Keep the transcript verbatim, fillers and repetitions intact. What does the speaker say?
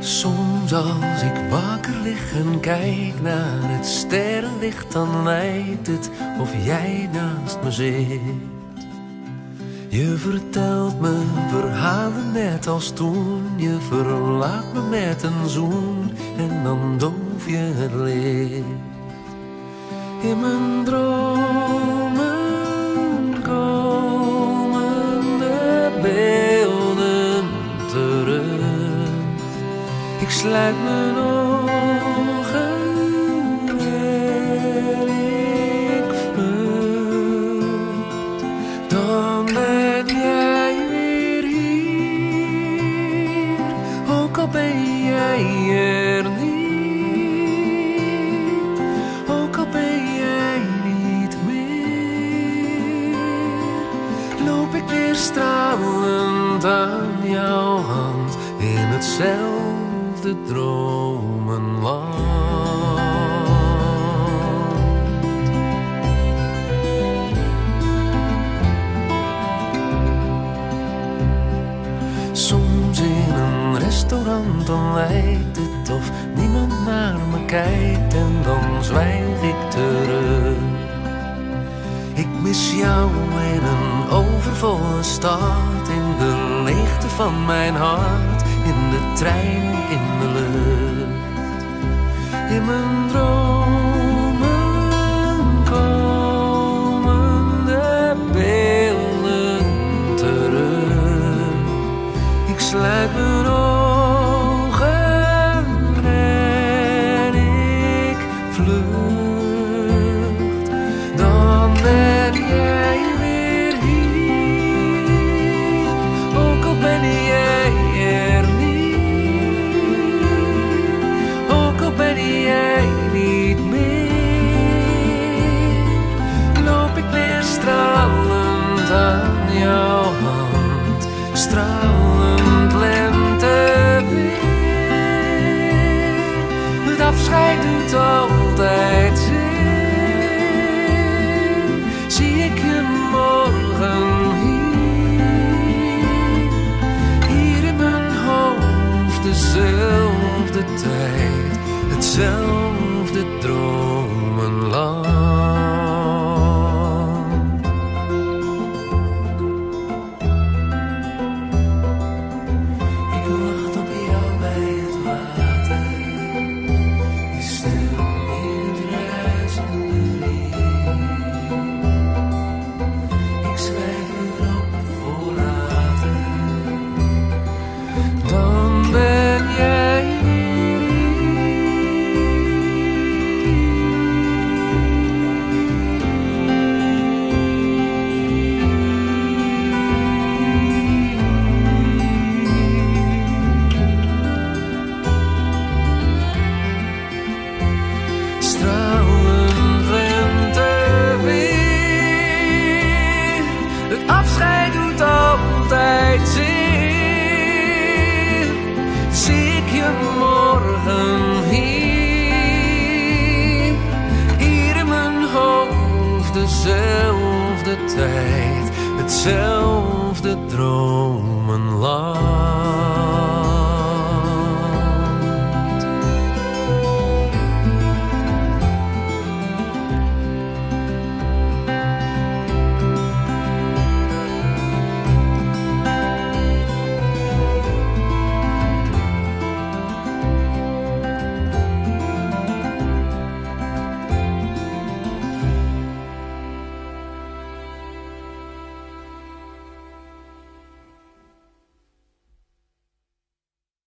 Soms als ik wakker lig en kijk naar het sterrenlicht, dan lijkt het of jij naast me zit. Je vertelt me verhalen net als toen. Je verlaat me met een zoen en dan doof je het licht. In mijn dromen komen de beelden terug. Ik sluit mijn ogen en ik vlucht. Dan ben jij weer hier, ook al ben jij er niet, ook al ben jij niet meer. Loop ik weer stralend aan jouw hand in hetzelfde de dromenland. Soms in een restaurant, dan lijkt het of niemand naar me kijkt en dan zwijg ik terug. Ik mis jou in een overvolle stad, in de leegte van mijn hart, in de trein, in de lucht. In mijn dromen komen de beelden terug. Ik sluit mijn ogen en ik vlucht. Dan ben jij weer hier, ook al ben jij er niet, ook al ben jij niet meer. Loop ik weer stralend aan jouw hand, stralend lenteweer. Het afscheid doet altijd zeer. Zie ik je morgen hier, hier in mijn hoofd, dezelfde tijd, hetzelfde dromenland. Ik wacht op jou bij het water, je stem in het ruisende riet. Ik schrijf erop voor later, dan ben jij weer stralend lenteweer. Het afscheid doet altijd zeer. Zie ik je morgen hier, hier in mijn hoofd, dezelfde tijd, hetzelfde dromenland.